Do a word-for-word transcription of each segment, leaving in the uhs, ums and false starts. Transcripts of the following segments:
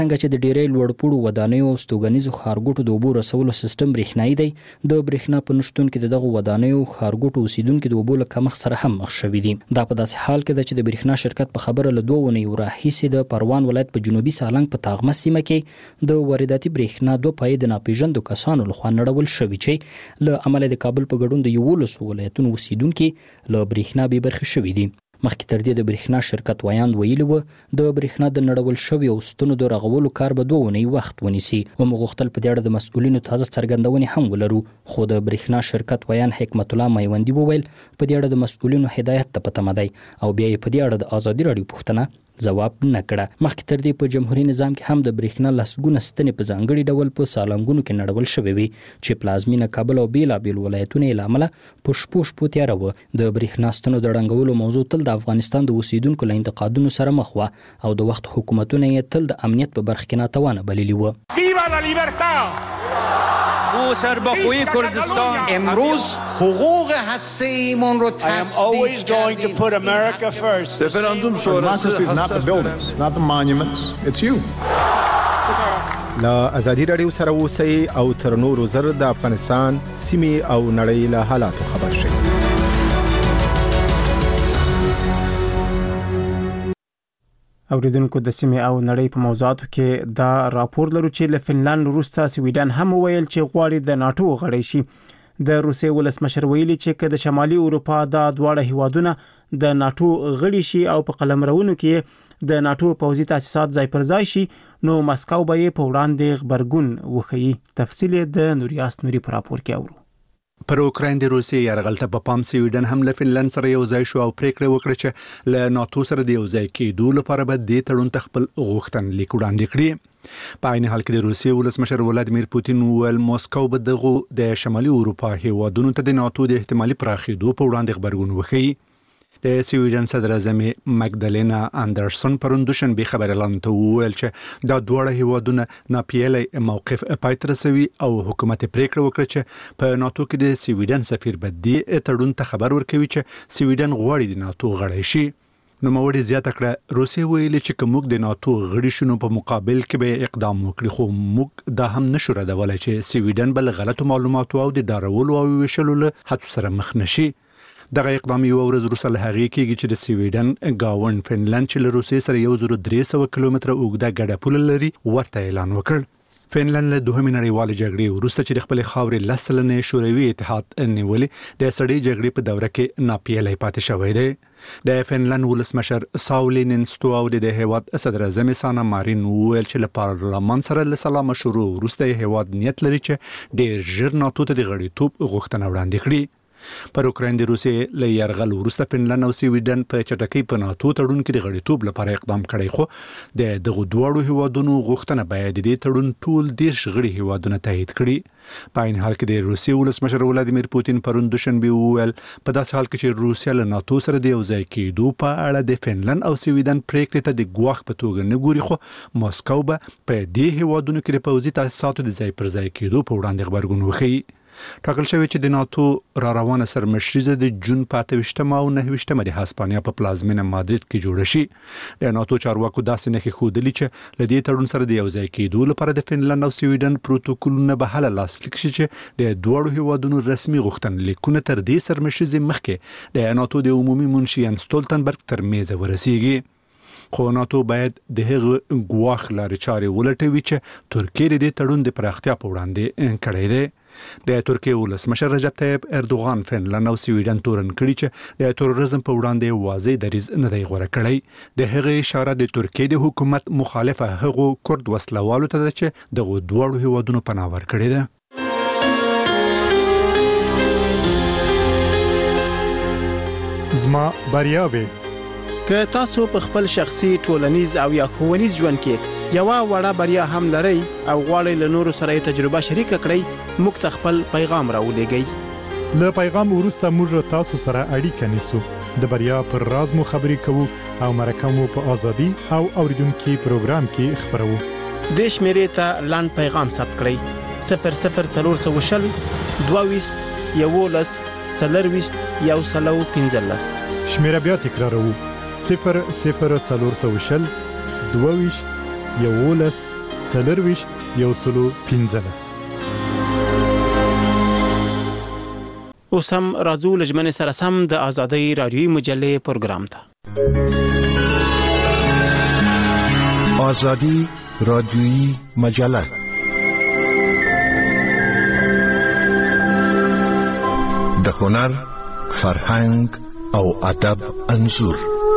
څنګه چې د ډېرې لوړپوړو ودانیو او ستوګنیزو ښارګوټو د اوبو رسولو سیستم برېښنایي دی، د برېښنا په نشتون کې د دغو ودانیو ښارګوټو اوسیدونکي د اوبو له کمښت سره هم مخ شوي دي. دا په داسې حال کې ده چې د برېښنا شرکت په خبره له دوه اونیو راهیسې د پروان ولایت په جنوبي سالنګ په تاغمه سیمه کې د وارداتي برېښنا دوه پایې د ناپېژاندو کسانو لخوا نړول شوي چې له امله د کابل په ګډون د یولسو ولایتونو اوسیدونکي له برېښنا بې برخې شوي دي. مخکې تر دې د برېښنا شرکت ویاند ویلي و د برېښنا د نړول شویو ستنو د رغولو کار به دوه اونۍ وخت ونیسي. ومو غوښتل په دې اړه د مسؤلینو تازه څرګندونې هم ولرو، خو د برېښنا شرکت ویاند حکمت الله میوندي وویل په دې اړه د مسؤلینو هدایت ته په تمه دی او بیا یې په دې اړه د ازادي راډیو پوښتنه ځواب نه کړه. مخکې تر دې په جمهوریت نظام کې هم د برېښنا لسګونه ستنې په ځانګړي ډول په سالنګونو کې نړول شوې وي چې پلازمینه کابل او بیلابیل ولایتونه یې له امله په شپو شپو تیاره وه. د برېښنا ستنو د ړنګولو موضوع تل د افغانستان د اوسیدونکو له انتقادونو سره مخ وه او د وخت حکومتونه یې تل د امنیت په برخه کې ناتوانه بللي وه. او سربخوی کردستان امروز حقوق هسته ایمون رو تصدیق کردیم. Referendum sonrası is not the buildings, it's not the monuments, it's you. لا ازادي راډیو سره اوسئ او تر نورو زر د افغانستان سیمې او نړۍ له حالاتو خبر شئ. اوریدونکو د سیمې او نړۍ په موضوعاتو کې دا راپور لرو چې له فنلند وروسته سویډن هم وویل چې غواړي د ناتو غړی شي. د روسیې ولسمشر ویلي چې که د شمالي اروپا دا دواړه هیوادونه د ناتو غړي شي او په قلمرونو کې د ناتو پوځي تاسیسات ځای پر ځای شي نو مسکو به یې په وړاندې غبرګون وښیي. تفصیل د نوریاس نوري په راپور کې اورو. پر اوکراین د روسیې یرغل ته په پام سویډن هم له فنلند سره یو ځای شو او پریکړه وکړه چې له ناتو سره د یو ځای کېدو لپاره به د تړون خپل غوښتنلیک وړاندې کړي. په عین حال کې د روسیې ولسمشر ولادیمیر پوتین وویل موسکو به دغه د شمالي اروپا هیوادونو ته د ناتو د احتمالي پراخېدو په وړاندې غبرګون وښیي. د سویډن صدر اعظم مګدلینا اندرسن پرون دوشنبه خبر اعلان ته وویل چې دا دواړه هیوادونه ناپیلي موقف پای ته رسوي او حکومت پریکړه وکړه چې په ناتو کې د سویډن سفیر به دې تړون ته خبر ورکوي چې سویډن غواړي د ناتو غړی شي. نو موړي زیاته کړه روسیې ویلي چې کوم د ناتو غړي شنو په مقابل کې به اقدام وکړي، خو موږ دا هم نشو ردولای چې سویډن بل غلطو معلوماتو او د ډارولو او ویشلو له هڅو سره مخ نشي. دغه اقدام یو ورځ وروسته له هغې کېږي چې د سویډن ګاونډ فنلند چې له روسیې سره یو زر درې سوه کیلومتره اوږده ګډه پوله لري ورته اعلان وکړ. فنلند له دوهمې نړیوالې جګړې وروسته چې د خپلې خاورې لس سلنې شوروي اتحاد نیولې د سړې جګړې په دوره کې ناپیلی پاتې شوی دی. د فنلند ولسمشر ساولی نینستو او د هیواد صدر اعظم سانا مارین وویل چې له پارلمان سره له سلامه شروع وروسته هیواد نیت لري چې ډېر ژر ناتو ته د غړیتوب غوښتنه وړاندې کړي. پر اوکراین د روسیې له یرغل وروسته فنلند او سویډن په چټکۍ په ناتو تړون کې د غړیتوب لپاره اقدام کړی، خو د دغه دواړو هیوادونو غوښتنه باید د دې تړون ټول دېرش غړي هیوادونه تایید کړي. په عین حال کې د روسیې ولسمشر ولادیمیر پوتین پرون دوشنبه وویل په داسې حال کې چې روسیا له ناتو سره د یو ځای کېدو په اړه د فنلند او سویډن پریکړې ته د ګواښ په توګه نه ګوري، خو موسکو به په دې هیوادونو کې د پوځي تاسیساتو د ځای پر ځای کېدو په وړاندې غبرګون وښیي. ټاکل شوی چې د ناتو را روانه سرمشریزه د جون په اته ویشتمه او نهه ویشتمه د هسپانیا په پلازمینه مادرید کې جوړه شي. د ناتو چارواکو داسې نښې ښودلي چې له دې تړون سره د یو ځای کېدو لپاره د فنلند او سویډن پروتوکولونه به هله لاسلیک شي چې د دواړو هیوادونو رسمي غوښتنلیکونه تر دې سرمشریزې مخکې د ناتو د عمومي منشي یانس سټولتنبرګ تر میزه ورسیږي. خو ناتو باید د هغه ګواښ لارې چارې ولټوي چې ترکیه د دې تړون د پراختیا په وړاندې کړی دی. د ترکیه ولسمشر رجب طیب اردوغان فنلند او سویډن تورن کړي چې د تروریزم په وړاندې واضح دریځ نه دی غوره کړی. د هغه اشاره د ترکیه د حکومت مخالفه هغو کرد وسلوالو ته ده چې دغه دواړو هیوادونو پناه ورکړې ده. زما بریاوي که تاسو په خپل شخصي ټولنیز او یا ښوونیز ژوند کې یو وړه بریا هم لرئ او غواړئ له نورو سره تجربه شریک کړئ، موږ ته خپل پیغام راولېږئ. له پیغام وروسته موږ تاسو سره اړیکه نیسو، د بریا پر راز مو خبرې کوو او مرکه مو په ازادي او اوریدونکو پروګرام کې خبرو. د شمیرې ته لاند پیغام ثبت کړئ صفر صفر څلور سوه شل دوه ویشت یولس څلرویشت یو سلو پنځلس. شمیره بیا تکراروو صفر صفر څلور سوه شل دوه ویشت یولس څلرویشت یو سلو پنځلس. اوس هم راځو لجمن سره سم د آزادۍ رادیوي مجلې پروګرام ته. آزادی رادیویی مجله د هنر، فرهنګ او ادب انځور.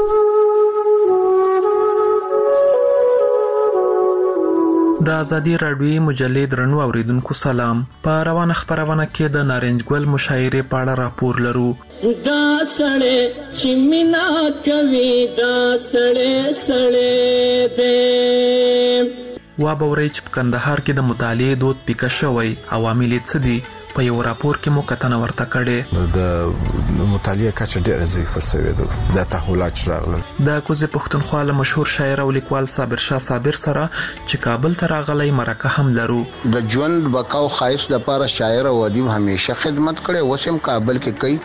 د آزادۍ رادیوي مجلې درنو اوریدونکو سلام. په روانه خبرونه کې د نارنج ګل مشاعرې په اړه راپور لرو. دا سړی چې مینا کوي دا سړی سړی دی. وا به ورئ چې په کندهار کې د مطالعې دود پیکه شوی. عوامل یې څه دي؟ په یو راپور کې مو کتنه ورته کړې. د مطالعې کچه ډېره زیاته شوې ده. د تحولات راغلل. د کوزې پښتونخوا له مشهور شاعر او لیکوال صابر شاه صابر سره چې کابل ته راغلی مرکه هم لرو. د ژوند بقا او خواهش لپاره شاعر او ادیب همیشه خدمت کړي. اوس هم کابل کې کوي.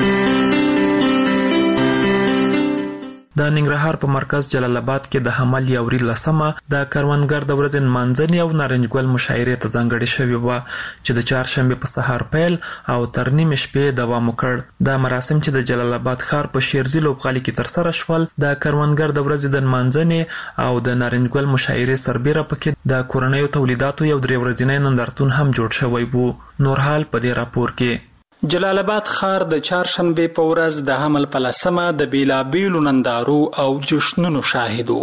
د ننګرهار په مرکز جلال آباد کې د حمل یوري لسمه د کروندګر د ورځې نمانځنې او نارنج ګل مشاعرې ته ځانګړې شوې وه چې د چهارشنبې په سهار پیل او تر نیمې شپې دوام وکړ. دا مراسم چې د جلال آباد ښار په شیرزي لوبغالي کې ترسره شول د کروندګر د ورځې د نمانځنې او د نارنج ګل مشاعرې سربیره پکې د کورنیو تولیداتو یو درې ورځنی نندارتون هم جوړ شوی وو. نور حال په دې راپور کې. جلال آباد ښار د چهارشنبې په ورځ د حمل په لسمه د بیلابیلو نندارو او جشنونو شاهدو.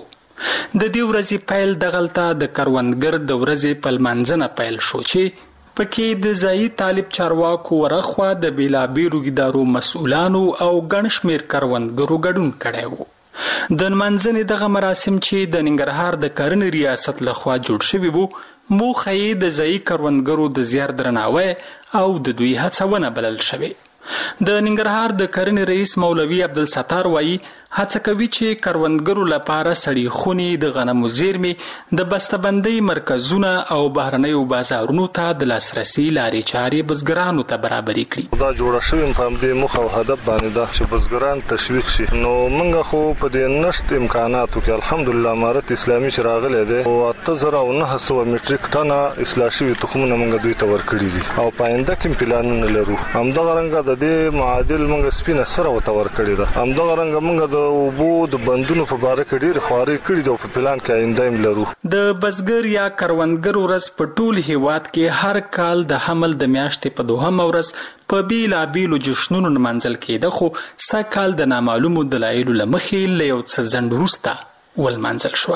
د دې ورځې پیل دغلته د کروندګر د ورځې په لمانځنه پیل شو چې پکې د ځایي طالب چارواکو ورخوا د بیلابیلو ادارو مسؤلانو او ګڼ شمېر کروندګرو ګډون کړی و. د نمانځنې دغه مراسم چې د ننګرهار د کرنې ریاست لخوا جوړ شوي وو موخه یې د ځایي کروندګرو د زیار درناوی او د دوی هڅونه بلل شوې. د ننګرهار د کرنې رئیس مولوي عبدالستار وایي هڅه کوي چې کروندګرو لپاره سړې خونې، د غنمو زیرمې، د بسته‌بندۍ مرکزونه او بهرنیو بازارونو ته د لاسرسي لارې چارې بزګرانو ته برابرې کړي. دا جوړه شوې په همدې موخه او هدف باندې ده چې بزګران تشویق شي. نو موږ خو په دې نشت امکاناتو کې الحمدلله امارت اسلامي چې راغلی دی او اته زره او نهه سوه میټریک ټنه اصلاح شوي تخمونه موږ دوی ته ورکړي دي او په آینده کې پلانونه لرو. همدغه رنګه د دې معادل موږ سپینه سره ورته ورکړې ده. همدغه رنګه موږ د اوبو د بندونو په باره کې ډېرې خوارۍ کړي دي او په پلان کې آینده هم لرو. د بزګر یا کروندګر ورځ په ټول هیواد کې هر کال د حمل د میاشتې په دوهمه ورځ په بیلابیلو جشنونو نمانځل کېده، خو سږکال د نامعلومو دلایلو له مخې له یو څه ځنډ وروسته ولمانځل شوه.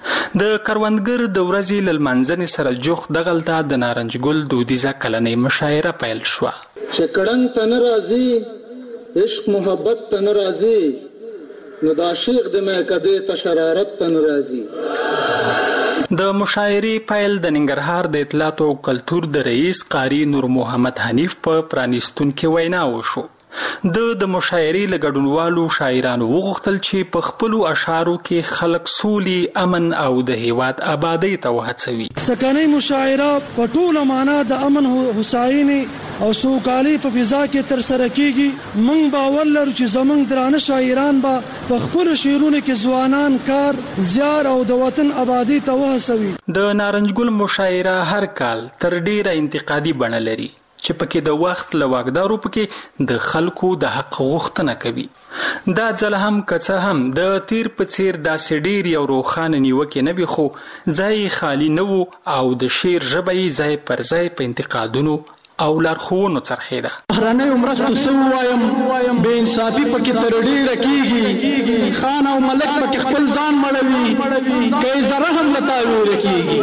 د کروندګر د ورځې له لمانځنې سره جوخت دغلته د نارنج ګل دودیزه کلنۍ مشاعره پیل شوه. چې کړنګ ته نه راځي عشق محبت ته نه راځي نو د عاشق د میکدې ته شرارت ته نه راځي. د مشاعرې پیل د ننګرهار د اطلاعات او کلتور د رئیس قاری نور محمد حنیف په پرانیستونکې وینا وشو. د د مشاعرې له ګډونوالو شاعرانو وغوښتل چې په خپلو اشعارو کې خلک سولې، امن او د هیواد آبادۍ ته وهڅوي. سکانۍ مشاعره په ټوله معنا د امن، هوساینې او سوکالۍ په فضا کې ترسره کیږي. موږ باور لرو چې زموږ درانه شاعران به په خپلو شعرونو کې ځوانان کار، زیار او د وطن آبادۍ ته وهڅوي. د نارنج ګل مشاعره هر کال تر ډیره انتقادي بڼه لري چې پکې د وخت له واکدارو پکې د خلکو د حق غوښتنه کوي. دا ځل هم که څه هم د تیر په څیر داسې ډیر یو روښانه نیوکې نه وي، خو ځای خالي نه و او د شعر ژبه یې ځای پر ځای په انتقادونو او لارښوونو څرخېده. بهرنیو مرستو څه ووایم، بې انصافي پکې تر ډېره کېږي. خان او ملک پکې خپل ځان مړوي، که یې ذره هم له تا ویره کېږي.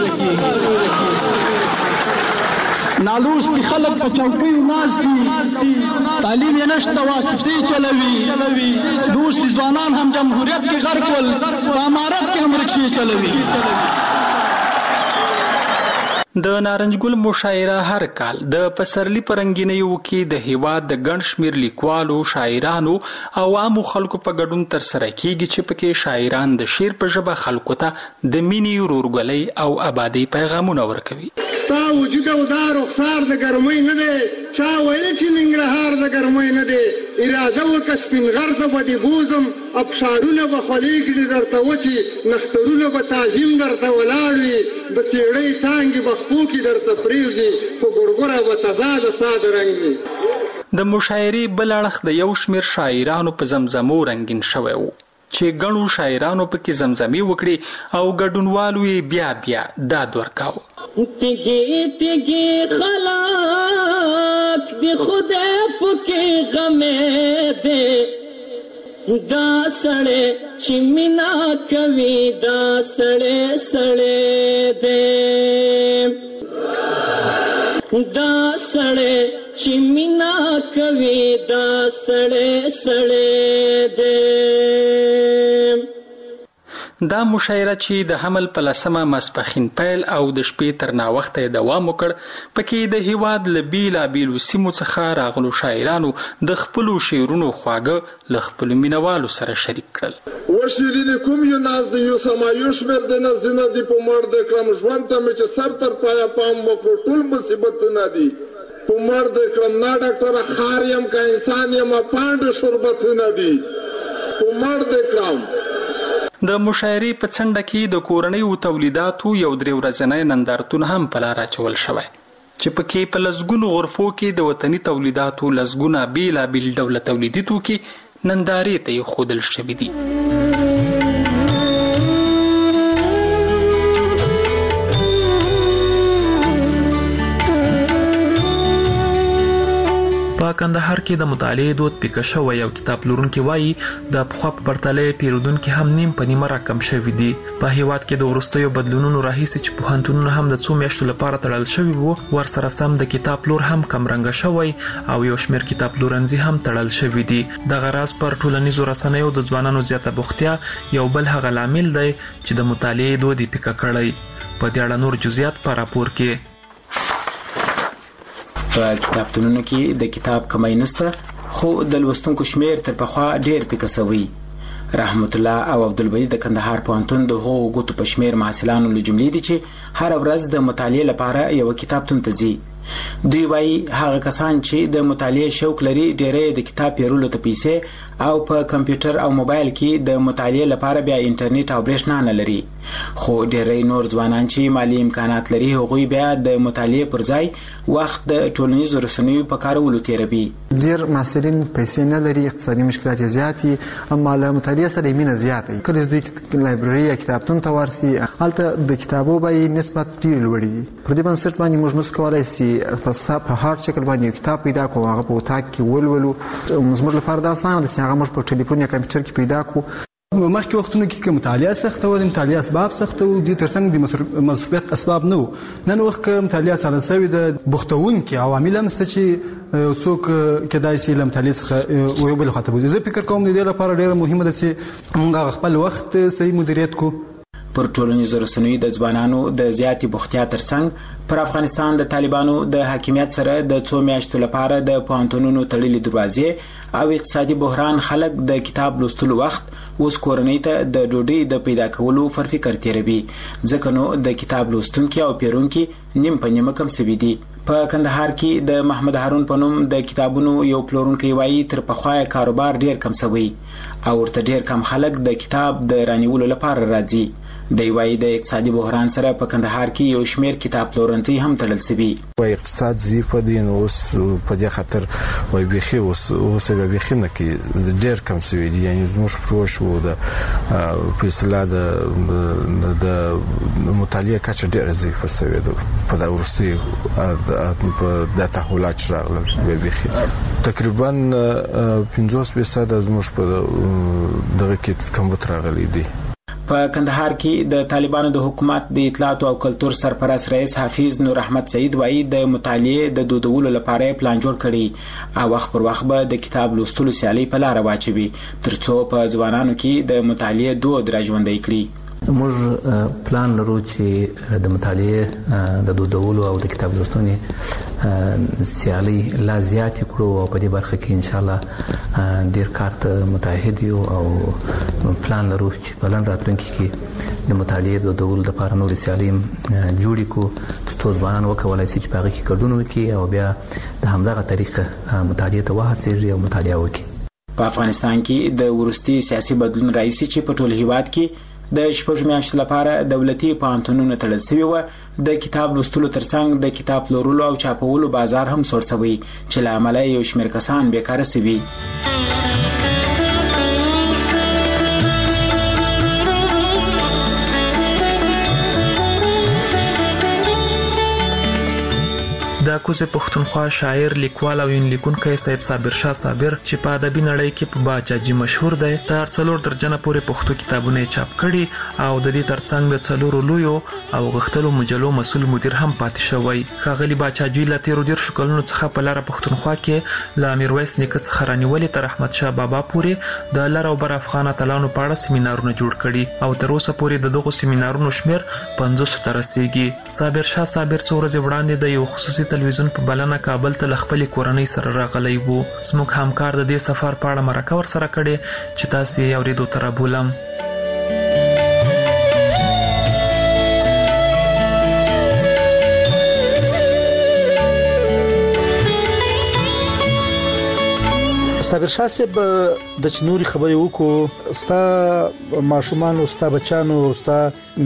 نالوستي خلک په چوکیو ناست دي، تعلیم یې نشته، واسطې چلوي. لوستي ځوانان هم جمهوریت کې غرق ول، په امارت کې هم رکشې چلوي. د نارنجګل مشاعره هر کال د پسرلی پرنګینیو کې د هیواد د ګڼ شمېر لیکوالو، شاعرانو او عامو خلکو په ګډون ترسره کیږي چې پکې شاعران د شعر په ژبه خلکو ته د مینې، ورورګلۍ او آبادۍ پیغامونه ورکوي. ستا وجود او دا رخسار د ګرمۍ نه دی، چا ویل چې ننګرهار د ګرمۍ نه دی، اراده وکړه سپین غر ته به دې بوزم، ابشارونه به خولې کړي درته وچې، نخترونه به تعظیم درته ولاړ وي، د څېړۍ څانګې به خپو کې درته پرېوځي، خو ګورګوره به تازه د ستا د رنګ وي. د مشاعرې بل اړخ د یو شمېر شاعرانو په زمزمو رنګین شوی و چې ګڼو شاعرانو پکې زمزمې وکړي او ګډونوالو یې بیا بیا داد ورکاوه. تیگی تیگی خلاک دی خدای پکې غمې دے، دا سړی چې مینا کوي دا سړی سړی دے، دا سړی چې مینا کوي دا سړی سړی دے. دا مشاعره چې د حمل په لسمه ماسپښین پیل او د شپې تر ناوخته یې دوام وکړ، پکې د هیواد له بیلابیلو سیمو څخه راغلو شاعرانو د خپلو شعرونو خواږه له خپلو مینوالو سره شریک کړل. و شیرینې کوم یو ناز د یو سمایو شمېر د نازینه دي په مړ د کړم ژوند ته مې چې سر تر پایه پام وکړو ټول مصیبتونه دي، په مړ د کړم نا ډاکټره خار یم که انسان یم پانډ شربتونه دي، په مړ د کړم. د مشاعرې په څنډه کې د کورنیو تولیداتو یو درې ورځنی نندارتون هم په لار اچول شوی چې پکې په لسګونو غرفو کې د وطني تولیداتو لسګونه بیلابیل ډوله تولیدي توکي نندارې ته ایښودل شوي دي. په کندهار کې د مطالعې دود پیکه شوی او کتاب پلورونکي وایي د پخوا په پرتله پیرودونکي هم نیم په نیمه راکم شوي دي. په هیواد کې د وروستیو بدلونونو راهیسې چې پوهنتونونه هم د څو میاشتو لپاره تړل شوي وو، ورسره سم د کتاب پلور هم کمرنګه شوی او یو شمېر کتاب پلورنځي هم تړل شوي دي. دغه راز پر ټولنیزو رسنیو د ځوانانو زیاته بوختیا یو بل هغه لامل دی چې د مطالعې دود یې پیکه کړی. په دې اړه نور جزئیات په راپور کې. په کتابتونونو کې د کتاب کمی نشته، خو د لوستونکو شمیر تر پخوا ډیر پیکه شوی. رحمت الله او عبدالبدی د کندهار پوهنتون د هغو ګوتو په شمیر محصلانو له جملې دي چې هر ورځ د مطالعې لپاره یو کتابتون ته ځي. دوی وایي هغه کسان چې د مطالعې شوق لري ډېری د کتاب پیرلو ته پیسې او په کمپیوټر او موبایل کې د مطالعې لپاره بیا انټرنیټ او برېښنا نه لري، خو ډېری نور ځوانان چې مالي امکانات لري هغوی بیا د مطالعې پر ځای وخت د ټولنیزو رسنیو په کارولو تیروي. ډېر محصلین پیسې نه لري، اقتصادي مشکلات یې زیات دي، اما له مطالعې سره یې مینه زیاته وي. کله چې دوی لایبرري یا کتابتون ته ورسي هلته د کتابو بیې نسبت ډېرې لوړې دي. پر دې بنسټ باندې موږ نشو کولی سي په هارد شکل باندې یو کتاب پیدا کړو، هغه په اتاق کې ولولو. زموږ لپاره دا اسانه ده چې هغه موږ په ټلیفون یا کمپیوټر کې پیدا کړو. مخکې وختونو کې که مطالعه سخته وه، د مطالعې اسباب سخته وو، دې تر څنګ د مصروفیت اسباب نه وو. نن وخت که مطالعه سره سوي د بوختونکي عوامل هم شته چې څوک کېدای سي له مطالعې څخه یو بل خواته بوځي. زه فکر کوم د دې لپاره ډېره مهمه ده چې موږ خپل وخت صحیح مدیریت کړو. پر ټولنیزو رسنیو د ځوانانو د زیاتې بوختیا ترڅنګ پر افغانستان د طالبانو د حاکمیت سره د څو میاشتو لپاره د پوهنتونونو تړلې دروازې او اقتصادي بحران خلک د کتاب لوستلو وخت اوس کورنۍ ته د ډوډۍ د پیدا کولو پر فکر تیروي، ځکه نو د کتاب لوستونکي او پیرونکي نیم په نیمه کم سوي دي. په کندهار کې د محمد هارون په نوم د کتابونو یو پلورونکی وایي تر پخوا کاروبار ډیر کم شوی او ورته ډیر کم خلک د کتاب د رانیولو لپاره راځي. دی وایي د اقتصادي بحران سره په کندهار کې یو شمېر کتاب پلورنځي هم تړل شوي. وایي اقتصاد ضعیف دی، نو اوس په دې خاطر وایي بیخي اوس اوس یې بیخي نه کې ډېر کم شوي دي. یعنې زموږ پروش و د په اصطلاح د د مطالعې کچه ډېره ضعیفه شوې ده په دا وروستیو په دا تحولات چې راغلل بیخي تقریبا پنځوس فیصده زموږ په دغه کې کمبود راغلی دی. په کندهار کې د طالبانو د حکومت د اطلاعات او کلتور سرپرست رئیس حافظ نور احمد سعید وایي د مطالعې د دودولو لپاره پلان جوړ کړي او وخت پر وخت به د کتاب لوستلو سیالۍ په لار واچوي ترڅو په ځوانانو کې د مطالعې دود راژوندی کړي. موږ پلان لرو چې د مطالعه د دودولو او د کتاب لوستنې سیالي لا زیات کړو او په دې برخه کې ان شاء الله ډیر کار ته متعهد یو او پلان لرو چې په لن راتلونکي کې د مطالعه د دودولو لپاره نور سیالي جوړ کړو چې ځوانان وکولای شي چې په هغه کې ګډون وکړي او بیا د همدغه طریقه مطالعه ته وهڅېږي او مطالعه وکړي. په افغانستان کې د ورستي سیاسي بدلون راځي چې په ټول هیواد کې د شپږ میاشتو لپاره دولتي پوهنتونونه تړل شوي و. د کتاب لوستلو ترڅنګ د کتاب پلورلو او چاپولو بازار هم سوړ شوی چې له امله یو شمېر کسان بیکاره شوي. د کوزه پښتونخوا شاعر لیکوال او یون لیکونکی سید صابر شاه صابر چې په ادبي نړۍ کې په باچاجي مشهور دی تر څلور درجنه پورې پښتو کتابونه چاپ کړي او د دې ترڅنګ د څلورو لویو او غښتلو مجلو مسؤل مدیر هم پاتې شوی. ښاغلي باچاجي له تیرو ډېر شکلونو څخه په لاره پښتونخوا کې له میرویس نیکه څخه رانیولې تر احمد شاه بابا پورې د لر او بر افغان اتلانو په اړه سیمینارونه جوړ کړي او تر اوسه پورې د دغو سیمینارونو شمیر پنځوس ته رسیږي. صابر شاه صابر څو ورځې وړاندې د یو خصوصي تلویزیون په بلنه کابل ته خپل کورنۍ سره راغلی وو. زموږ همکار د دې سفر په اړه مرکه ور سره کړې چې تاسو یې اورېدو ته رابولم. صابر شاه صاحب د چنوري خبرې وکړو ستا ماشومان او ستا بچانو او ستا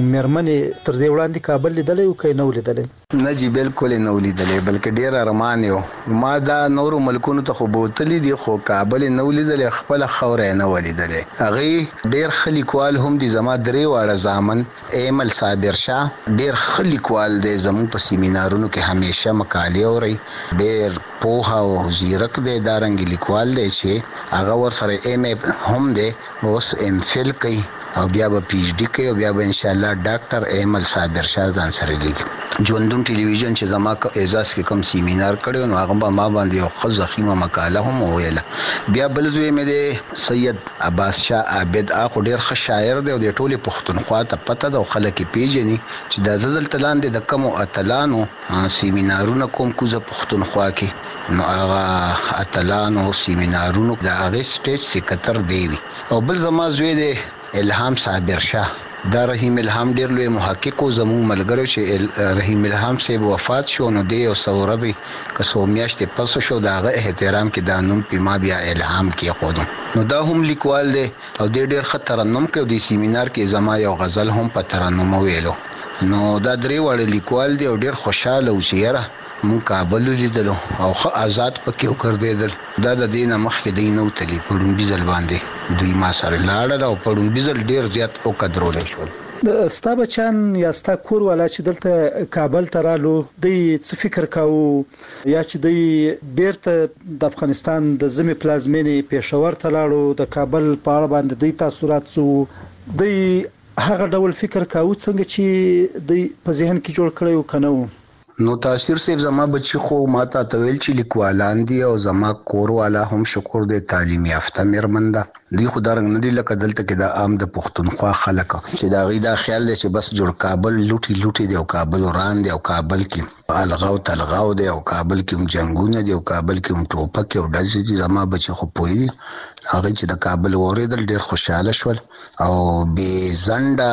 مېرمنې تر دې وړاندې کابل لیدلی او که نه ولیدلی؟ نه جی بالکل نه ولیدلی بلکې ډیر ارمان یو ما دا نورو ملکونو ته خو بوتلی دي خو کابل نه ولیدلی خپل خوره نه ولیدلی. هغه ډیر خلیکوال هم دي زما درې واړه زامن ایمل صابر شاه ډیر خلیکوال دی زمو په سیمینارونو کې همیشه مقالې اوري ډیر پوها او زیرک دی دارنګ لیکوال دی چې هغه ور سره ایم هم دی اوس ام فل کوي او بیا به پی ایچ ډی کوي او بیا به ان شاء الله ډاکټر ایمل صابر شاه ځان سره لیکي. ژوندون ټلویزیون چې زما اعزاز کې کوم سیمینار کړو نو هغه به ما باندې یو خزخیمه مقاله هم ویله. بیا بل زوی مې دی سید عباس شاه عابد اخو ډیر ښه شاعر دی او د ټوله پښتونخوا ته پته ده او خلک پیژني چې د زدل تلان د کم اتلانو سیمینارونه کوم کوزه پښتونخوا کې نو هغه اتلانو سیمینارونو د هغه سټیج سکرټر دی. او بل زما زوی دی الهام صابر شاه دا رحیم الهام ډیر لوی محقق او زمو ملګرو چې رحیم الهام صاحب وفات شو نو دی او سوربي کسو میاشتې پس شو داغه احترام کې د نوم په ما بیا الهام کې خودم نو دا هم لیکوال دی او ډیر خطرناک کوي د سیمینار کې زما یو غزل هم په ترنم ویلو نو دا درې وړ لیکوال دی او ډیر خوشاله و چې یاره مون کابل لیدلو او خو آزاد پکې وکړدل دا د دینه مخکې دی نو تلی پړم بيزل باندې دوی ما سره لاړل او پړم بيزل ډیر زیات او قدرول شول. د ستا بچان یا ستا کور والا چې دلته کابل ته رالو دوی څه فکر کاوه یا چې دوی بیرته د افغانستان د زمي پلازمینې پېښور ته لاړو د کابل په اړه باندې دوی تاثیرات څه دوی هغه ډول فکر کاوه څنګه چې دوی په ذهن کې جوړ کړی و کنه؟ نو تاثیر صرف زما بچی خو ماته تویل چې لیکوالان دي او زما کور والا هم شکر دې تعلیم یافته مېرمنده دی خو درنګ نه دی لکه دلته کې د عام د پښتونخوا خلک چې دا غي دا خیال دی چې بس جوړ کابل لوټي لوټي دی او کابل وران دی او کابل کې الغاو تلغاو دی او کابل کې هم جنگونه دی او کابل کې هم ټوپک او ډز دي. زما بچی خو پوي هغه چې د کابل اوریدل ډیر خوشاله شول او به زنده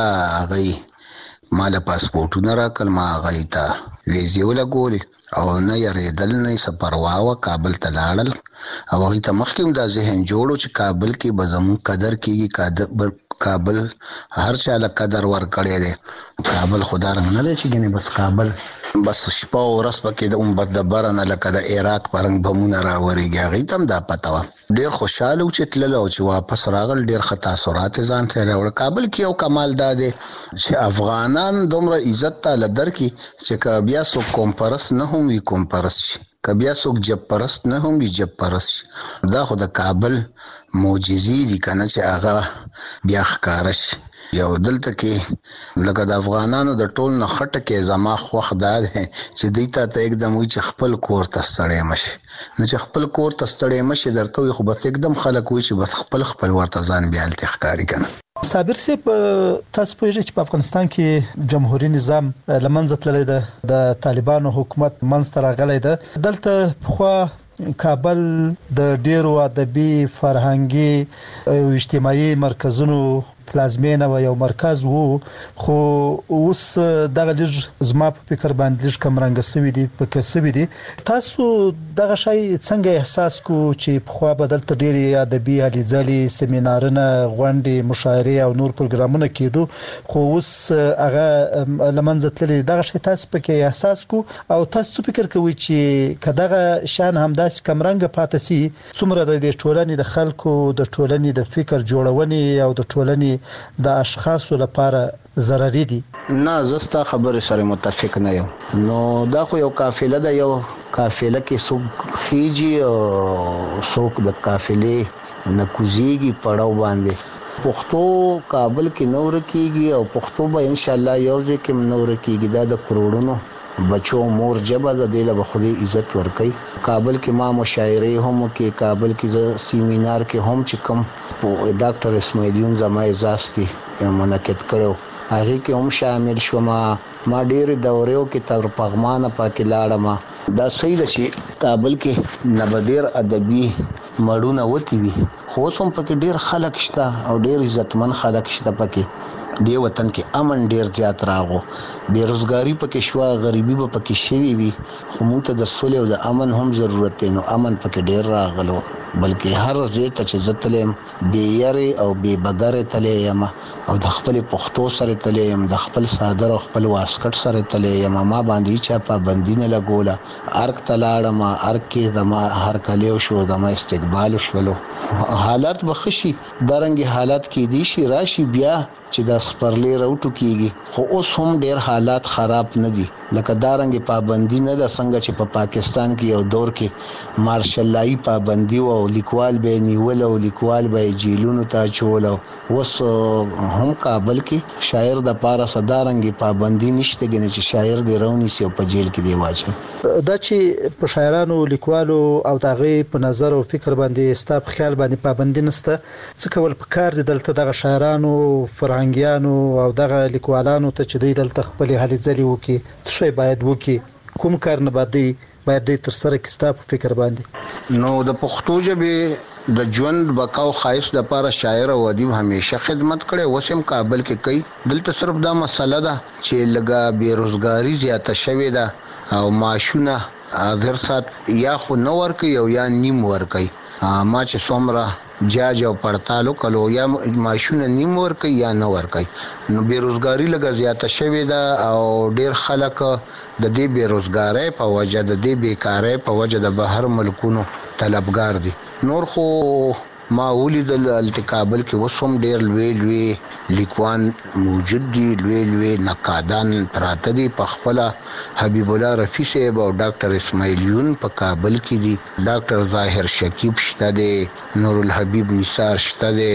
هغه مال پاسپورتونه راکل ما هغه ته ویزه ولګولې او نه یریدل نه سپرواوه کابل ته لاړل او هغه ته مخکې دا ذهن جوړو چې کابل کې به زموږ قدر کېږي کابل هر چا له قدر ور کړی دی کابل خدا رنګ نه دی چې ګنې بس کابل بس شپه او ورځ پکې د امت د برنه لکه د عراق پرنګ بمونه راوريږي هغه تم دا پته و ډیر خوشاله و چې تلل او چې واپس راغل ډیر خطا سورات ځان ته راوړ. کابل کې یو کمال دا دی چې افغانان دومره عزت تعالی درکې چې بیا سو کومپرس نه هم وي کومپرس کبیا څوک جب پرست نه هم وي جب پرست دا خو د کابل معجزې دي کنه چې هغه بیا ښکارش یو دلته کې لکه د افغانانو د ټول نه خټه کې زما خوخ داد چې دوی ته ته एकदम وي چې خپل کور ته ستړی مشي نه چې خپل کور ته ستړی مشي درته خو بس एकदम خلک وي چې بس خپل خپل ورته ځان بیا الته ښکاری کنه. صابر صاحب تاسو په چې په افغانستان کې جمهوریت نظام لمنځه تللی ده د طالبانو حکومت منځ ته راغلی ده دلته خو کابل د ډیرو ادبي فرهنګي او اجتماعي مرکزونو پلازمینه و یو مرکز وو خو اوس دغه لږ زما په فکر باندې لږ کم رنګ سوي دي په کسبي دي تاسو دغه شی څنګه احساس کو چې په خو بدل ته ډېری ادبي هلي ځلي سیمینارونه غونډې مشاعره او نور پروګرامونه کېدو خو اوس هغه لمنځه تللی دغه شی تاسو په احساس کو او تاسو فکر کوئ چې کداغه شان همداس کم رنګ پاتې سي څومره د ټولنې د خلکو د ټولنې د فکر جوړونې او د ټولنې د اشخاصو لپاره ضرري دي. نه زستا خبره سره متفق نه یم. نو دا خو یو قافله ده یو قافله کې څوک خيجي او څوک د قافلې نکوزيږي پړاو باندې پښتو کابل کې نور کېږي او پښتو به ان شاء الله یو ځکه نور کېږي دا د کروڑونو بچو مور جبه د دله به خوري عزت ورکي کابل کې ما مشاعره هم کې کابل کې سیمینار کې هم چې کوم ډاکټر اسماعیلیون زما اعزاز کې منعقد کړو هغه کې هم شامل شوم ما ډېر دورو کې تر پغمانه پاکه لاړم دا صحیح ده چې کابل کې نبدیر ادبي مړونه وتی وي خو سم پکې ډېر خلک شته او ډېر عزتمن خلک شته پکې دی وطن کې امن ډیر زیات راغو بیروزګاری پکې شو غریبي په پکې شوی وي خو موږ ته د سولې او د امن هم ضرورت دی نو امن پکې ډیر راغلو بلکې هر ځای ته چې زتلم بیری او بی بغیر تلې یم او د خپل پښتو سره تلې یم د خپل صادر او خپل واسکټ سره تلې یم ما باندې چا پابندی نه لګوله ارک تلاړم ارک کې د ما هر کلیو شو د ما استقبال شولو حالات بخشي درنګ حالات کې دي شي راشي بیا چې د سپرلې راوټو کیږي خو اوس هم ډیر حالات خراب نه دي لکه دارنګ پابندی نه د څنګه چې په پا پاکستان کې یو دور کې مارشل لای پابندی او لیکوال به نیول او لیکوال به جیلونو ته چول اوس هم کابل کې شاعر د پاره صدارنګ پابندی نشته ګنې چې شاعر دی رونی سی په جیل کې دی واچي دا چې په شاعرانو لیکوالو او دغه په نظر او فکر باندې ستاب خیال باندې پابندی نشته څه کول په کار دي دلته دغه شاعرانو فرهنګیانو او دغه لیکوالانو ته چې دلته خپل هلي ځلي وکي شي باید وکي کوم کار نه باندې باید د تر سره کستا په فکر باندې نو د پښتو ژبه د ژوند بقاو خایس د لپاره شاعر او ادیب همیشه خدمت کړي وسم کابل کې کوي دلته صرف دا مسله ده چې لګا بیروزګاری زیاته شوې ده او معاشونه اگر سات یا خو نو ور کوي او یا نیم ور کوي ما چې څومره جاج او پړتالو کلو یا ماشونه نیم ور کوي یا نه ور کوي نو بیروزګاری لګا زیاته شوې ده او ډیر خلک د دې بیروزګاری په وجه د دې بیکاری په وجه د بهر ملکونو طلبګار دي نور خو ما ولیدل التقابل کې وسوم ډیر لوی لوی لیکوان موجود دي لوی لوی نقادان پراته دي په خپل حبیب الله رفیع صاحب او ډاکټر اسماعیلیون په کابل کې دي ډاکټر ظاهر شکیب شته دي نور الحبیب نثار شته دي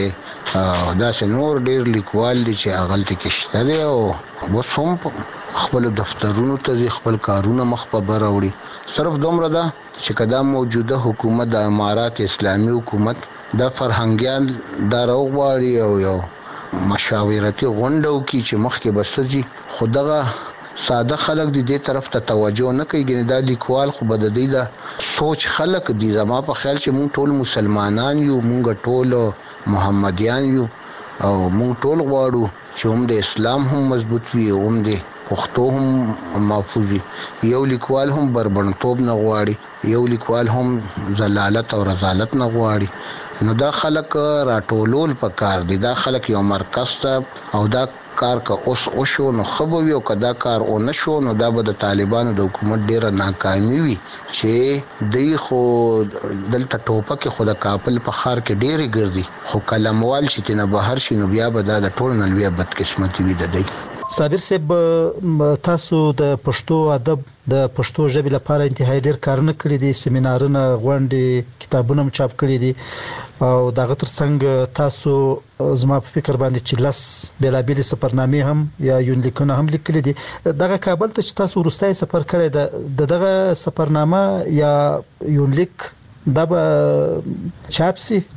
دا څه نور ډیر لیکوال دي چې اغلت کې شته دي او وسوم خپل دفترونو ته خپل کارونه مخ په بر وړي صرف دومره ده چې کدا موجوده حکومت د امارات اسلامي حکومت د فرهنګیان د راوغواړي او یو مشاورتي غونډو کې چې مخکې بسځي خدغه ساده خلک د دې طرف ته توجه نه کوي ګنې د لیکوال خو بد دی دا سوچ خلک دي زما په خیال چې مونږ ټول مسلمانان یو مونږ ټول محمدیان یو او مونږ ټول غواړو چې هم د اسلام هم مضبوط وي او هم د پښتو هم محفوظ وي یو لیکوال هم بربنټوب نه غواړي یو لیکوال هم زلالت او رضالت نه غواړي نو دا خلک راټولول پکار دي دا خلک یو مرکز ته او دا کار کا اوس او شو نو خبوي او کدا کار او نشو نو دا به د طالبانو د حکومت ډیره ناکامي وي چې دوی خو دلته ټوپک خو د کابل په خار کې ډیره ګرځي خو کلموال چې نه بهر شي نو بیا به دا د ټول نلوي بدقسمتي وي د دی صابر صاحب تاسو د پښتو ادب د پښتو ژبې لپاره انتهایی ډیر کارونه کړی دي سیمینارونه غونډې کتابونه چاپ کړی دي او دغه ترڅنګ تاسو زما په فکر باندې چې لاس بلابل سفرنامې هم یا یونلیکونه هم لیکلي دي دغه کابل ته چې تاسو ورستای سفر کړی د دغه سفرنامه یا یونلیک دا به چاپ سي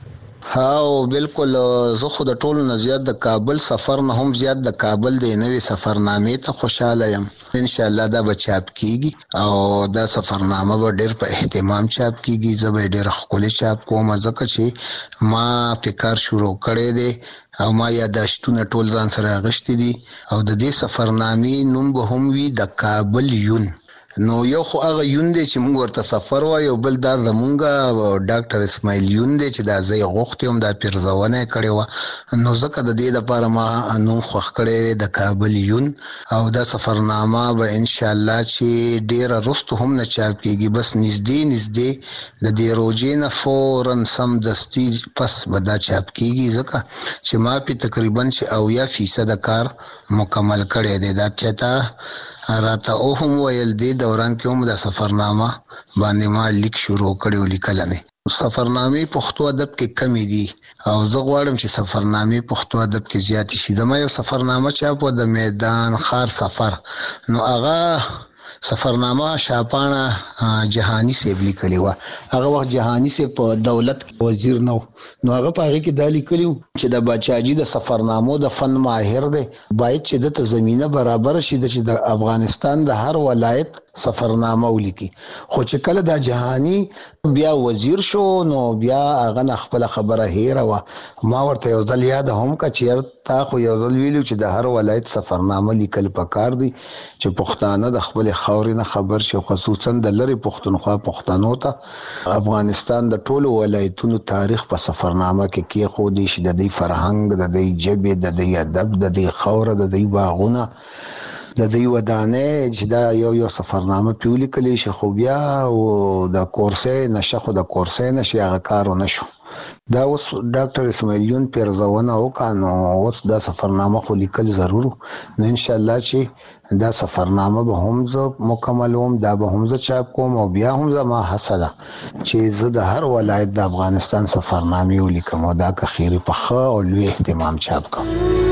ها بالکل. زه خو د ټولو نه زیات د کابل سفر نه هم زیات د کابل د نوې سفرنامې ته خوشاله یم. ان شاء الله دا به چاپ کیږي او دا سفرنامه به ډېر په اهتمام چاپ کیږي. زه به ډېر ښکلي چاپ کوم ځکه چې ما فکر شروع کړی دی او ما یاداشتونه ټول ځان سره اغشتي دي او د دې سفرنامې نوم به هم وي د کابل یون. نو یو خو هغه یون دی چې موږ ورته سفر وایو، بل دا زمونږ ډاکټر اسماعیل یون دی چې دا زه یې غوښتې وم، دا پیرزونه یې کړې وه. نو ځکه د دې دپاره ما نوم خوښ کړی د کابل یون او دا سفرنامه به انشاءالله چې ډېره وروستو هم نه چاپ کېږي، بس نږدې نږدې د دې روژې نه فوراً سمدستي پس به دا چاپ کېږي، ځکه چې ما پې تقریبا چې اویا فیصده کار مکمل کړی دی. دا چېرته راته او هم ویل دی دوران کې هم د سفرنامه باندې ما لیک شروع کړی و لیکل نه. سفرنامې پښتو ادب کې کمی دي او زه غواړم چې سفرنامې پښتو ادب کې زیات شي. زما یو سفرنامه چاپ و د میدان خار سفر، نو هغه سفرنامه شاپانه جهانی صاحب لیکلی و. هغه وخت جهانی صاحب په دولت وزیر نو نو هغه په هغه کې دا لیکلی چې د باچاجي د سفرنامو د فن ماهر دی، باید چې د زمينه برابر شي چې د افغانستان د هر ولایت سفرنامه ولیکي. خو چې کله د جهانی بیا وزیر شو نو بیا هغه نه خپل خبره هیره و. ما ورته یو ځل یاد هم کا چې تا خو یو ځل ویلو چې د هر ولایت سفرنامه لیکل پکار دي چې پښتانه د خپل خاورې نه خبر شي، خصوصا د لری پښتونخوا پښتنو ته افغانستان د ټولو ولایتونو تاریخ په سفرنامه کې کې خو دي چې د دې فرهنګ، د دې ژبه، د دې ادب، د دې خوره، د دې باغونه، د دې ودانې چې دا یو یو سفرنامه پیولي کلی شي. خو بیا او د کورسې نشه خو د کورسې نشه هغه کارو نشو. دا اوس ډاکټر اسماعیل یون پیرزونه وکانو اوس دا سفرنامه خو لیکل ضرور. نو ان شاء الله چې دا سفرنامه به هم زه مکمل وم، دا به هم زه چاپ کوم او بیا هم زه ما حسله چې زه د هر ولایت د افغانستان سفرنامې ولیکم او دا که خیری په ښه او لوی اهتمام چاپ کوم.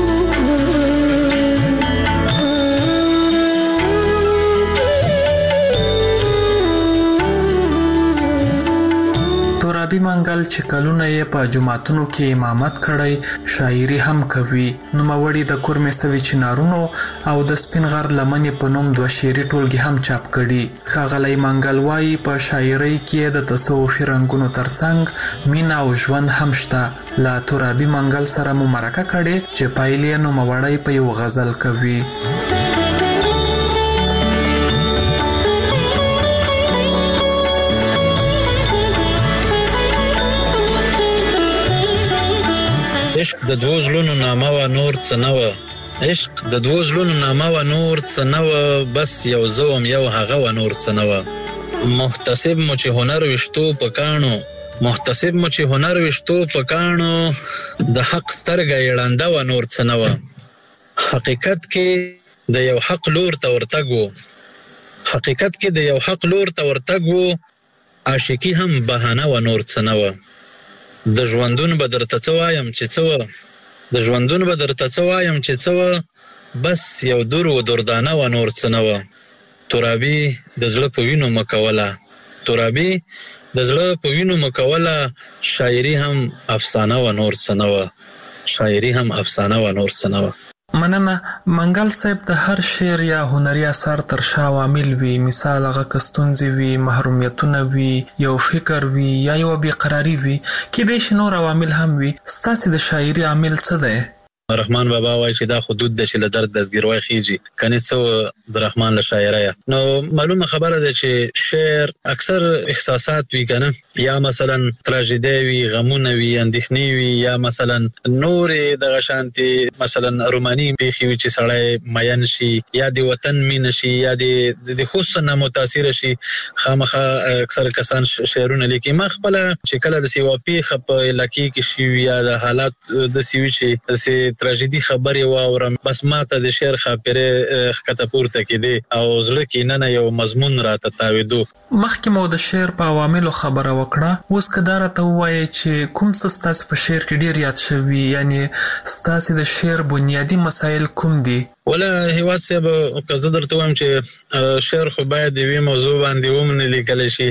ترابي منګل چې کلونه یې په جماعتونو کې امامت کړی، شاعري هم کوي. نوموړي د کورمې سوي چنارونو او د سپین غر لمنې په نوم دوه شعري ټولګې هم چاپ کړي. ښاغلی منګل وایي په شاعرۍ کې د تصوفي رنګونو ترڅنګ مینه او ژوند هم شته. له ترابي منګل سره مو مرکه کړې چې پایلې نوموړی په یو غزل کوي. عشق د دوو زړونو نامه وه نور څه نه وه، عشق د دوو زړونو نامه وه نور څه نه وه، بس یو زه وم یو هغه وه نور څه نه وه. محتسب مو چې هنر ویشتو په کاڼو، محتسب مو چې هنر ویشتو په کاڼو، د حق سترګه یې ړنده وه نور څه نه وه. حقیقت کې د یو حق لور ته ورتګ و، حقیقت کې د یو حق لور ته ورتګ و، عاشقي هم بهانه وه نور څه نه وه. د ژوندون به درته څه وایم چې څه وه، د ژوندون به درته څه وایم چې څه وه، بس یو دور و دردانه وه نور څه نه وه. ترابي د زړه په وینو مه کوله، ترابي د زړه په وینو مه کوله، شاعري هم افسانه وه نور څه نه وه، شاعري هم افسانه وه نور څه نه وه. مننه. منګل صاحب د هر شعر یا هنري اثر تر شا عوامل وي، مثال هغه که ستونزې وي، محرومیتونه وي، یو فکر وي یا یو بېقراري وي، کیدای شي نور عوامل هم وي. ستاسې د شاعري عامل څه دی؟ رحمان بابا وایي چې دا حدود ده چې له درد دستګیروی خیږي، کنې څه د رحمان له شاعریه. نو معلومه خبره ده چې شعر اکثر احساسات وي کنه، یا مثلا تراژیدي وي، غمونه وي، اندېښنې وي، یا مثلا نورې دغه شانتې مثلا روماني پېښې وي چې سړی مین شي، یا د وطن مینه شي، یا د حسن نه متاثره شي. خامخا اکثر کسان شعرونه لیکي. ما خپله چې کله داسې یوه پېښه په علاقې کې شي وي یا د حالات داسې وي چې داسې تراژیدي خبرې واورم، بس ما ته د شعر خاپیرې ښکته پورته کېدې او زړه کې ننه یو مضمون راته تاوېدو. مخکې مو د شعر په عواملو خبره وکړه، اوس که دا راته ووایې چې کوم څه ستاسې په شعر کې ډېر یاد شوي، یعنې ستاسې د شعر بنیادي مسایل کوم دي؟ ولا هیواد صاحب که زه درته وایم چې شعر خو باید د یوې موضوع باندې ومنې لیکلی شي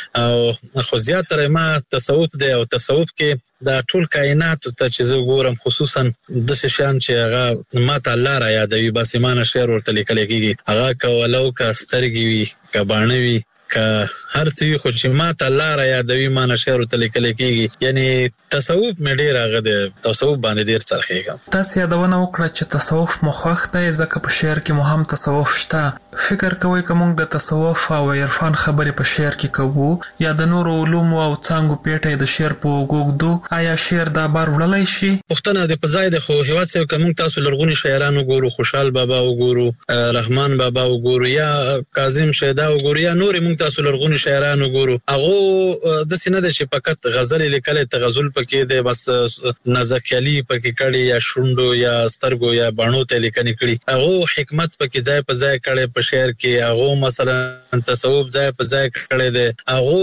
او خو زیاتره ما تصوف دی او تصوف کې دا ټول کائناتو ته چې زه ګورم خصوصا داسې شیان چې هغه ما ته الله را یادوي بس ما نه شعر ورته لیکلی کېږي هغه که ولو که سترګې وي که باڼه وي که هر څه وي خو چې ما ته الله را یادوي ما نه شعر ورته لیکلی کېږي یعنې تصوف مې ډېر هغه دی تصوف باندې ډېر څرخېږم. تاسو یادونه وکړه چې تصوف مو خوښ دی ځکه په شعر کې مو هم تصوف شته. فکر کوئ که موږ د تصوف او عرفان خبرې په شعر کې کوو یا د نورو علومو او څانګو پیټی د شعر په وګوږدو آیا شعر دا بار وړلی شي؟ پوښتنه د په ځای دی خو هیواد صاحب که موږ تاسو لرغوني شاعران وګورو خوشحال بابا وګورو رحمان بابا وګورو یا کاظم شیدا وګورو یا نورې موږ تاسو لرغوني شاعران وګورو هغو داسې نه دی چې فقط غزل لیکلی تغزل پکې دی بس نازکیالي پکې کړي یا شونډو یا سترګو یا باڼو ته لیکنې کړي هغو حکمت پکې ځای په ځای کړی په شعر کې هغو مثلا تصوف ځای په ځای کړی دی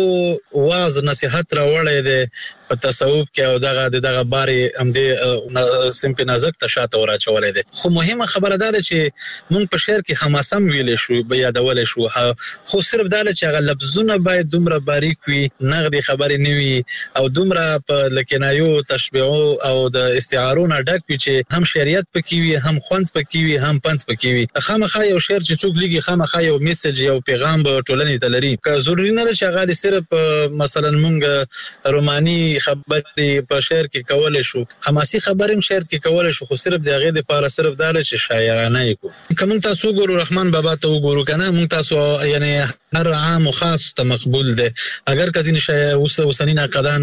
هغو واعظ نصیحت راوړی دی په تصوف کې او دغه دغه بارې همدې سمپې نازک ته شاته وراچولی دی خو مهمه خبره دا ده چې موږ په شعر کې حماسه هم ویلی شو یادولی شو خو صرف دا ده چې هغه لفظونه باید دومره باریک وي نغدې خبرې نه وي او دومره په کنایو تشبیهو او د استعارو نه ډک وي چې هم شعریت پکې وي هم خوند پکې وي هم پند پکې وي خامخا یو شعر چې څوک لیکي خامخا یو میسج یو پیغام به ټولنې ته لري که ضروري نه ده چې هغه صرف مثلا موږ روماني خبرې په شعر کې کولی شو حماسي خبرې هم شعر کې کولی شو خو صرف د هغې دپاره صرف دا ده چې شاعرانه یې کړو که موږ تاسو وګورو رحمان بابا ته وګورو که نه موږ تاسو یعنې هر عام و خاص ته مقبول دی اگر که ځینې اوسني ناقدان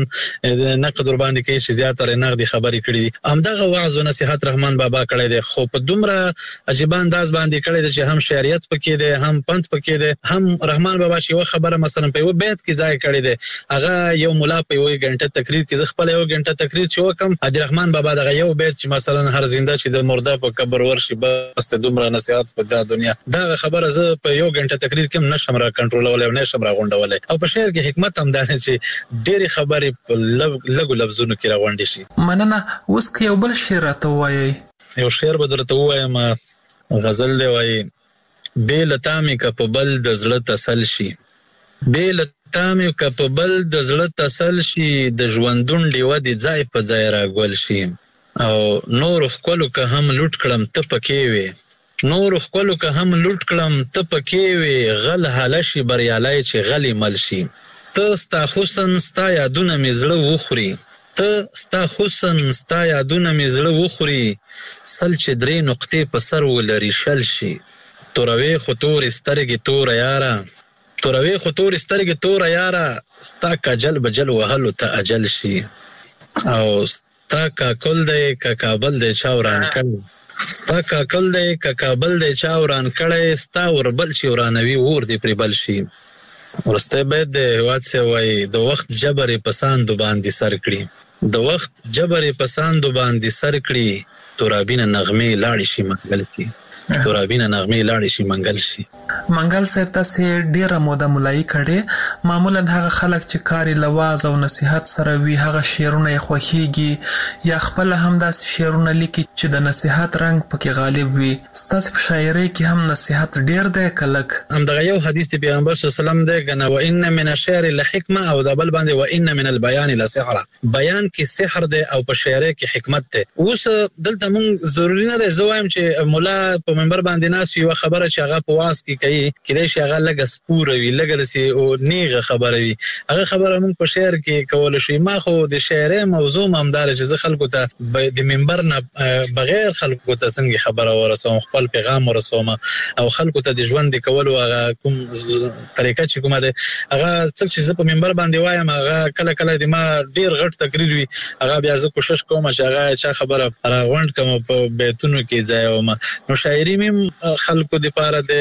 نقد ور باندې کوي چې زیاتره نقدي خبرې کړي دي همدغه وعظ او نصیحت رحمان بابا کړی دی خو په دومره عجیبه انداز باندې کړی دی چې هم شعریت پکې دی هم پند پکې دی هم رحمان بابا چې یوه خبره مثلا په یوه بیت کې ځای کړی دی هغه یو ملا په یوه ګنټه تقریر کې زه خپله یوه ګنټه تقریر چې وکړم حاجي رحمان بابا دغه یو بیت چې مثلا هر زنده چې د مرده په قبر ورشي بس دومره نصیحت په دا دنیا دغه خبره زه په یو ګنټه تقریر کې هم نشم را کنټرولولی او نشم را غونډولی او په شعر کې حکمت هم دا دی چې ډېرې خبرې په لږو لفظونو کې راغونډې شي. مننه. اوس که یو بل شعر راته ووایئ. یو شعر به درته ووایم غزل دی وایي بې له تا مې که په بل د زړه تسل شي بې له تا مې که په بل د زړه تسل شي د ژوندون ډیوه دې ځای په ځای راګول شي او نورو ښکلو که هم لوټ کړم ته پکې وې نورو ښکلو که هم لوټ کړم ته پکې وې غل حاله شي بریالی چې غلې مل شي ته ستا حسن ستا یادونه مې زړه وخوري ته ستا حسن ستا یادونه مې زړه وخوري سل چې درې نقطې په سر ولري شل شي توروې خو تورې سترګې توره یاره توروې خو تورې سترګې توره یاره ستا کجل بجل وهلو ته اجل شي او ستا کاکل دی که کابل دی چا وران کړی ستا کاکل دی که کابل دی چا وران کړی ستا وربل چې ورانوي اور دې پرې بل شي. وروستی بیت د هیواد صاحب وایي د وخت جبر یې په ساندو باندې سر کړي د وخت جبر یې په ساندو باندې سر کړي تورابینه نغمې لاړې شي منګل شي تورابینه نغمې لاړې شي منګل شي. منګل صاحب تاسې ډېره موده ملایي کړې معمولا هغه خلک چې کار یې له واعظ او نصیحت سره وي هغه شعرونه یې خوښیږي یا خپله هم داسې شعرونه لیکي چې د نصیحت رنګ پکې غالب وي ستاسې په شاعرۍ کې هم نصیحت ډېر دی که لږ؟ همدغه یو حدیث د پیغمبر صلی الله علیه وسلم دی که نه وان من الشعر لحکمه او د بل باندې وان من البیان لسحره بیان کې سحر دی او په شاعرۍ کې حکمت دی. اوس دلته موږ ضروري نه دی زه وایم چې ملا په منبر باندې ناست یوه خبره چې هغه په واعظ کې کوي کېدای شي هغه لږه سپوره وي لږه داسې نیغه خبره وي هغه خبره موږ په شعر کې کولی شو. ما خو د شاعرۍ موضوع هم همداره چې زه خلکو ته د منبر نه بغیر خلکو ته څنګه خبره ورسوم خپل پیغام ورسوم او خلکو ته د ژوند د کولو هغه کوم طریقه چې کومه ده هغه څه چې زه په منبر باندې وایم هغه کله کله د ما ډېر غټ تقریر وي هغه بیا زه کوشش کوم چې هغه چا خبره راغونډ کړم په بیتونو کې ځای وم. نو شاعري مې خلکو دپاره دی او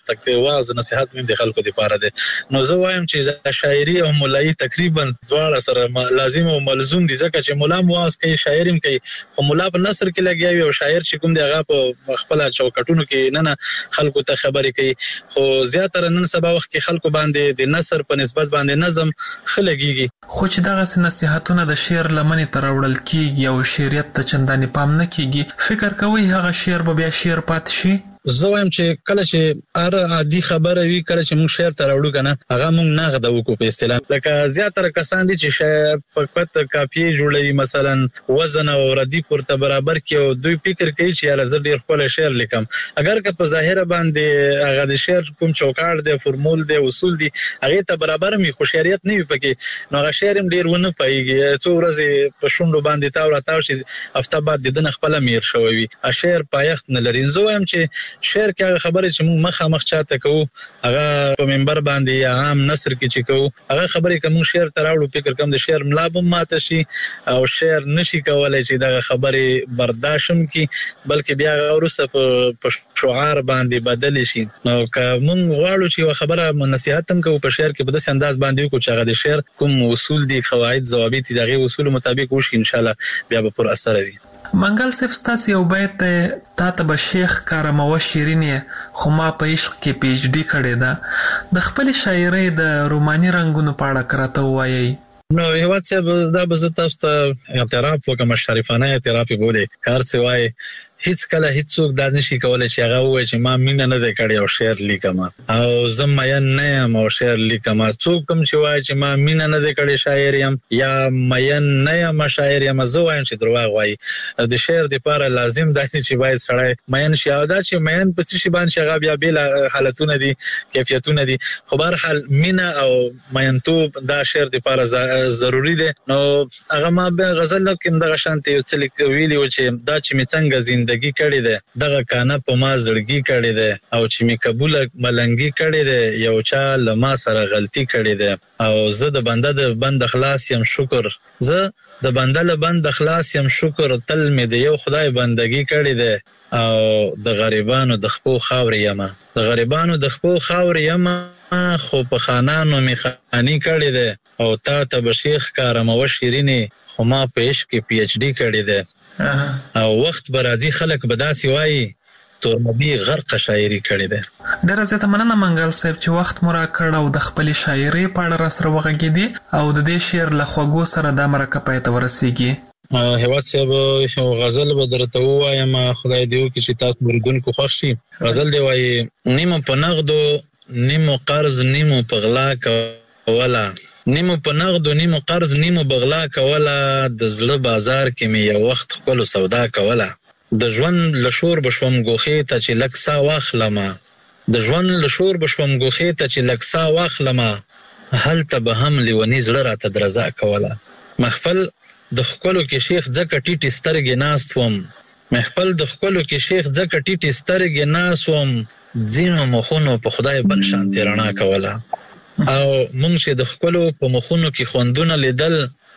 تک واعظ نصيحت مې د خلکو لپاره ده. نو زه وایم چې شاعري او مولایي تقریبا دواړه سره لازم او ملزوم دي، ځکه چې مولا مواز کوي شاعر هم کوي، خو مولا په نثر کې لګیاوي او شاعر چې کوم دی هغه په خپل چوکټونو کې نه نه خلکو ته خبرې کوي. خو زیاتره نن سبا وخت کې خلکو باندې د نثر په نسبت باندې نظم خلګيږي. خو چې دغه نصيحتونه د شعر لمنې ته راوړل کیږي او شعریت ته چندانې پام نه کیږي، فکر کوي هغه شعر به بیا شعر پاتې شي؟ زه وایم چې کله چې هر عادي خبره وي، کله چې موږ شعر ته راوړو کنه هغه موږ نغده وکړو په اصطلاح. لکه زیاتره کسان دي چې شعر فقط کاپیه جوړوي، مثلا وزن او ردیف ورته برابر کړي او دوی فکر کوي چې یاره زه ډېر ښکلی شعر لیکم. اگر که په ظاهره باندې هغه د شعر کوم چوکاټ دی، فرمول دی، اصول دي، هغې ته برابر وي، خو شعریت نه وي پکې، نو هغه شعر هم ډېر ونه پوهېږي. څو ورځې په شونډو باندې تاو راتاو شي، هفته بعد د ده نه خپله میر شوی وي، شعر پایښت نه لري. زه وایم چې شعر کې هغه خبرې چې موږ مخامخ چاته کوو، هغه په منبر باندې یا عام نثر کې چې کوو، هغه خبرې که موږ شعر ته راوړو، فکر کوم د شعر ملا به ماته شي او شعر نشي کولی چې دغه خبرې برداشت هم کړي، بلکې بیا هغه وروسته په شعار باندې بدلې شي. نو که موږ غواړو چې یوه خبره نصیحت هم کوو په شعر کې، په داسې انداز باندې وکړو چې هغه د شعر کوم اصول دي، قواعد ضوابط دي، د هغې اصولو مطابق وشي، انشاءالله بیا به پر اثره وي. منګل صاحب، ستاسو یو بیت تا ته به شیخ کارموه شیرینې، خو ما په عشق کې پی ایچ ډي کړې ده. د خپلې شاعرۍ د روماني رنګونو په اړه که راته ووایئ. نو هیواد صاحب، دا به زه تاسو ته اعتراف وکړم، شریفانه اعتراف یې بولې، که هر څه وایي هیڅ کله هیڅوک دا نشي کولی چې هغه ووایي چې ما مینه نه دی کړې او شعر لیکم، او زه مین نه یم او شعر لیکم. څوک هم چې وایي چې ما مینه نه دی کړې شاعر یم یا مین نه یم شاعر یم، زه وایم چې درواغ وایي. د شعر دپاره لازم دا دی چې باید سړی مین شي، او دا چې مین په څه شي باندې چې هغه بیا بېله حالتونه دي، کیفیتونه دي، خو بهرحال مینه او مینتوب دا شعر دپاره ضروري دی. نو هغه ما بیا غزل کې هم دغه شانتې یو څه ویلي و چې دا چې مې څنګه زندگی کړې ده، دغه کانه په ما زړګي کړې ده، او چې مې قبوله ملنګي کړې ده، یو چا له ما سره غلطي کړې ده، او زه د بنده د بند خلاص یم شکر، زه د بنده له بند خلاص یم شکر، تل مې د یو خدای بندگی کړې ده، او د غریبانو د خپو خاورې یمه، د غریبانو د خپو خاورې یمه، خو په خانانو مې خاني کړې ده، او تا ته به شیخ کارموه شیرینې، خو ما په عشق کې پی ایچ ډي کړې ده. او وخت به راځي خلک به داسې وایي تورنبي غرقه شاعري کړې ده. ډېره زیاته مننه منګل صاحب چې وخت مو راکړ او د خپلې شاعرۍ په اړه راسره وغږېدې، او د دې شعر له خوږو سره دا مرکه پای ته ورسیږي. هیواد صاحب، یو غزل به درته ووایم، خدای دې وکړي چې تاسو مریدونکو خوښ شي. غزل دی وایي: نیمو په نغدو نیمو قرض نیمو په غلا کوله، نیمو په نغدو نیمو قرض نیمو بغلا کوله، د زړه بازار کې مې یو وخت ښکلو سودا کوله، د ژوند له شور به شوم ګوښې ته چې لږ ساه واخلمه، د ژوند له شور به شوم ګوښې ته چې لږ ساه واخلمه، هلته به هم لیوني زړه راته درزا کوله. محفل د ښکلو کې شیخ ځکه ټیټې سترګې ناست وم، محفل د ښکلو کې شیخ ځکه ټیټې سترګې ناست وم، ځینو مخونو په خدای بل شانتې رڼا کوله، او مونږ چې د ښکلو په مخونو کې خوندونه لیدل،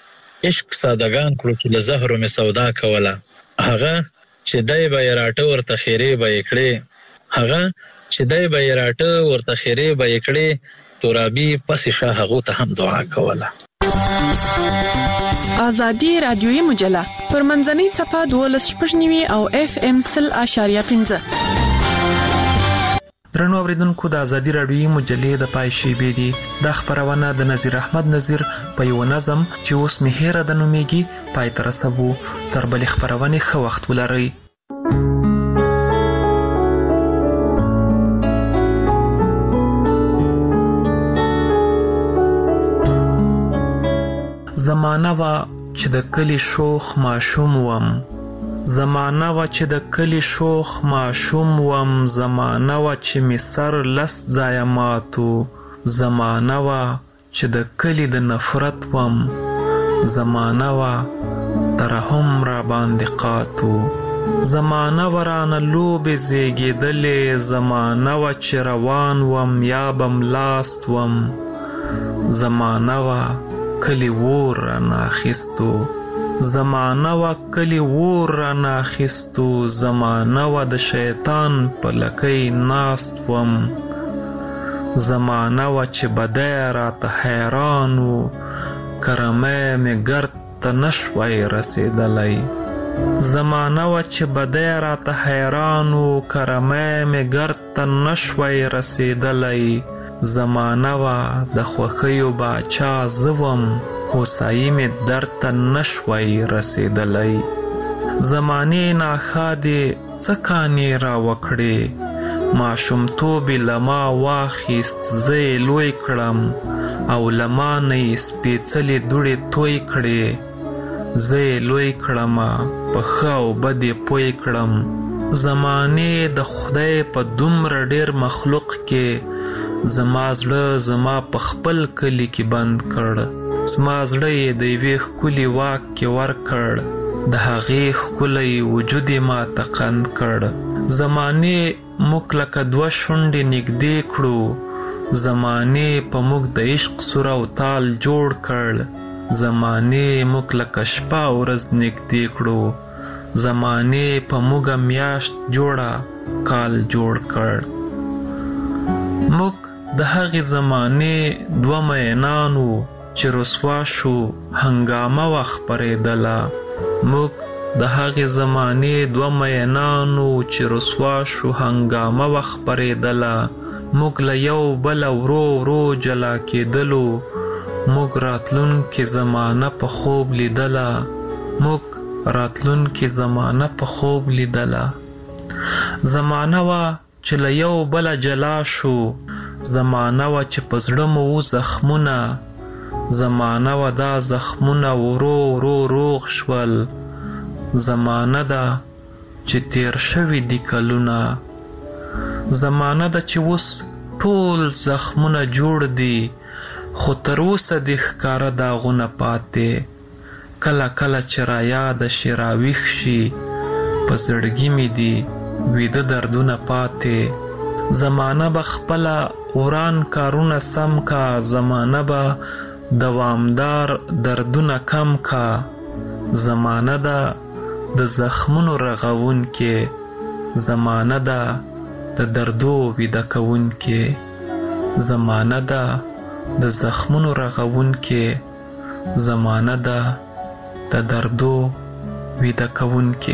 عشق سادهګان کړو چې له زهرو مې سودا کوله، هغه چې دی به یې راټه ورته خیرې به یې کړې، هغه چې دی به یې راټه ورته خیرې به یې کړې، ترابي پسې شه هغو ته هم دعا کوله. آزادي رادیویي مجله پر منځنۍ څپه دولس شپږ نوي او اف ام سل اشاریه پنځه. درنو اوریدونکو، د آزادي رادیویي مجلې د پای شیبې دي. دا خپرونه د نظیر احمد نظیر په یو نظم چې اوس مې هیره د نومیږي پای ته رسوو. تر بلې خپرونې ښه وخت ولرئ. زمانه وا چې د کلی شوخ ماشوم وم، زمانه وا چې د کلی شوخ ماشوم وم، زمانه وا چې می سر لس ځایه ماتو، زمانه وا چې د کلی د نفرت وم، زمانه وا ترحم را باندې قاتو، زمانه وا رانه لوبې زیږېدلې، زمانه وا چې روان وم یا بم لاست وم، زمانه وا کلی وور رانه اخیستو، زمانه وا کلی وور رانه اخیستو، زمانه وا د شیطان په لکۍ ناست وم، زمانه و چې بدی راته حیران و کرمی مې ګرد ته نشوی رسیدلی زمانه و چې بدی راته حیران و کرمی مې ګرد ته نشوی رسیدلی زمانه و د خوښیو باچا زوم هوسایي مې درته نشوی رسیدلی زمانې ناښادې څه کانې را وکړې ماشومتوب یې له ما واخیست زه یې لوی کړم او له ما نه یې سپېڅلې دوړې توی کړې زه یې لوی کړمه په ښه او بد یې پوی کړم زمانې د خدای په دومره ډېر مخلوق کې زما زړه زما په خپل کلي کې بند کړ زما زړه یې د یوې ښکلي واک کې ورکړ د هغې ښکلی وجود یې ماته قند کړ زمانې موږ لکه دوه شونډې نږدې کړو زمانې په موږ د عشق سور او تال جوړ کړ زمانې موږ لکه شپه ورځ نږدې کړو زمانې په موږ میاشت جوړه کال جوړ کړ موږ د هغې زمانې دوه مینان وو چې رسوا شو هنګامه وه خپرېدله موږ د هغې زمانې دوه مینان وو چې رسوا شو هنګامه وه خپرېدله موږ له یو بله ورو ورو جلا کېدلو موږ راتلونکې زمانه په خوب لیدله موږ راتلونکې زمانه په خوب لیدله زمانه وه چې له یو بله جلا شو زمانه وه چې په زړه مو و زخمونه زمانه وه دا زخمونه ورو ورو روغ شول زمانه ده چې تیر شوي دي کلونه زمانه ده چې اوس ټول زخمونه جوړ دي خو تر اوسه دې ښکاره داغونه پاتې کله کله چې را یاده شي راویښ شي په زړګي مې دي ویده دردونه پاتې زمانه به خپله وران کارونه سم کا زمانه به دوامدار دردونه کم کا زمانه ده د زخمونو رغون کې زمانه ده د دردو ویده کون کې زمانه ده د زخمونو رغون کې زمانه ده د دردو ویده کون کې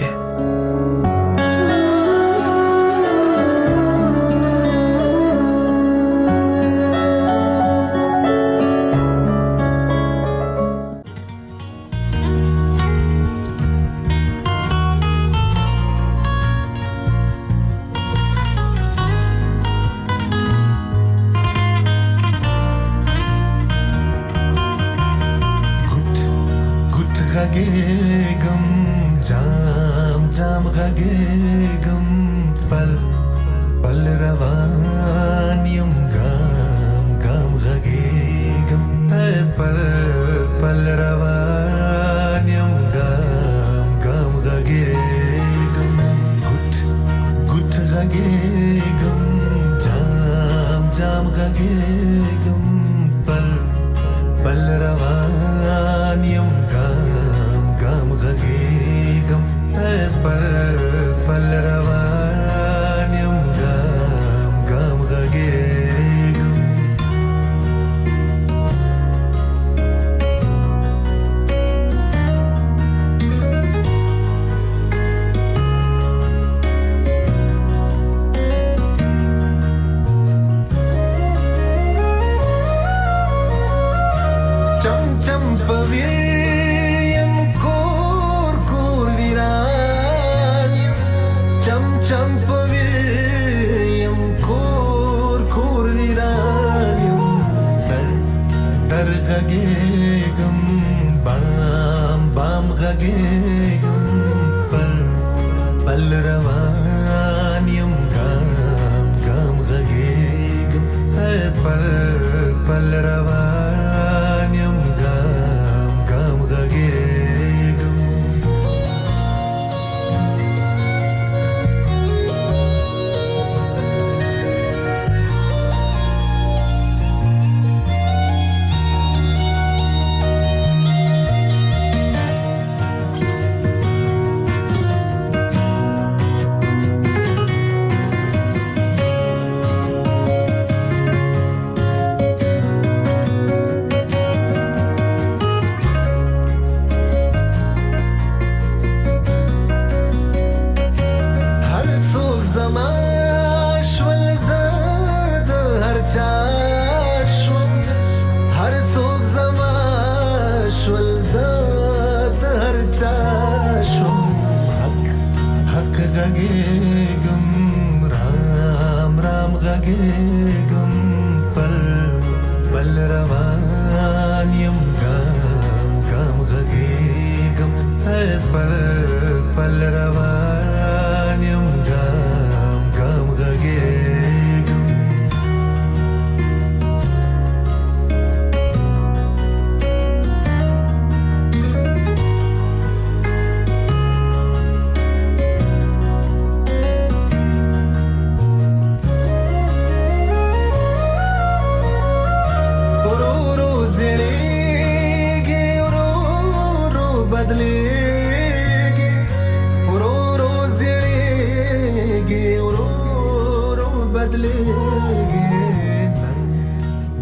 غږېږم جام جام غږېږم پل پل روان یم ګام ګام غږېږم پل پل روان یم ګام ګام غږېږم ګوټ ګوټ غږېږم جام جام غږېږم پل پل روان یم غږېږم پل پل روان یم ګام ګام غږېږم چم چم پوي غږېږم بام بام غږېږم پل پل روان یم ګام ګام غږېږم پل پل روان یم ګام ګام غږېږم غږېږم رام رام غږېږم